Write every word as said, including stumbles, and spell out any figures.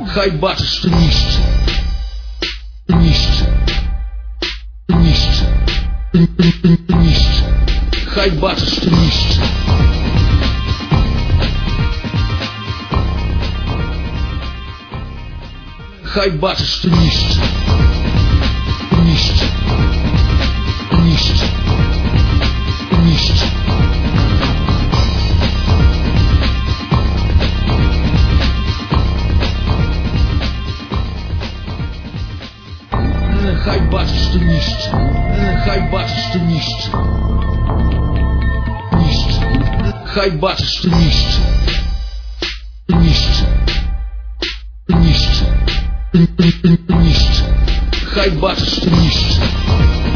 Хай бачиш, що ніще, ніще, ніще, ніще. Хай бачиш, що ніще. Хай бачиш, що ніще, ніще, ніще, ніще. Хай бачиш, що ніще, хай бачиш, що ніще, ніще. Хай бачиш, що ніще, ніще, ніще, ніще. Хай бачиш, що ніще.